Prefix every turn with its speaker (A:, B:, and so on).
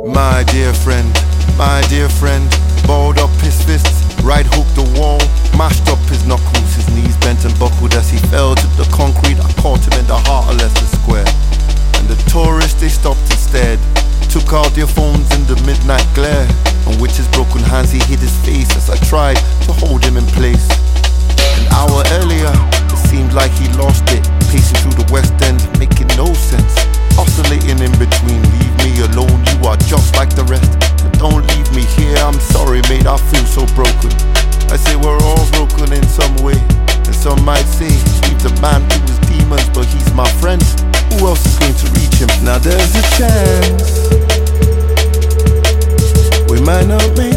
A: My dear friend, balled up his fists, right hooked the wall, mashed up his knuckles, his knees bent and buckled as he fell to the concrete. I caught him in the heart of Leicester Square, and the tourists they stopped instead, took out their phones in the midnight glare, and with his broken hands he hid his face as I tried to hold him in place. An hour earlier, it seemed like he lost it, pacing through the West End, making no sense, oscillating in between. Leave me alone, you are just like the rest, but don't leave me here. I'm sorry mate, I feel so broken. I say we're all broken in some way, and some might say leave the man to his demons, but he's my friend. Who else is going to reach him? Now there's a chance we might not make